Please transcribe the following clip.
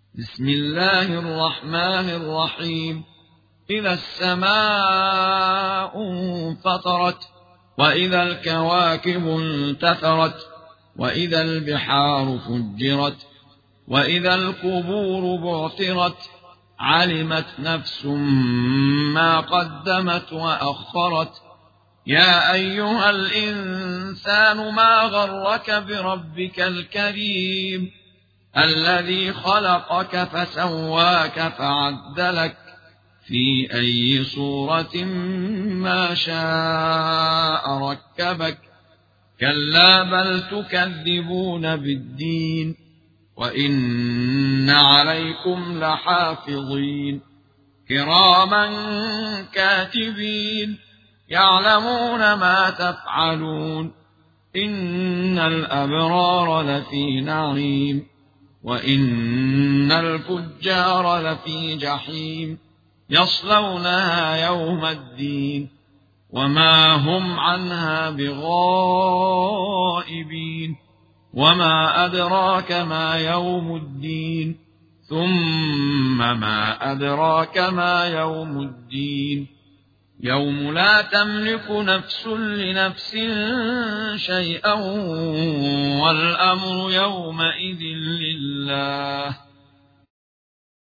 بسم الله الرحمن الرحيم. إذا السماء انفطرت وإذا الكواكب انتثرت وإذا البحار فجرت وإذا القبور بعثرت علمت نفس ما قدمت وأخرت. يا أيها الإنسان ما غرك بربك الكريم الذي خلقك فسواك فعدلك في أي صورة ما شاء ركبك. كلا بل تكذبون بالدين وإن عليكم لحافظين كراما كاتبين يعلمون ما تفعلون. إن الأبرار لفي نعيم وإن الفجار لفي جحيم يصلونها يوم الدين وما هم عنها بغائبين. وما أدراك ما يوم الدين ثم ما أدراك ما يوم الدين يوم لا تملك نفس لنفس شيئا والأمر يومئذ لله.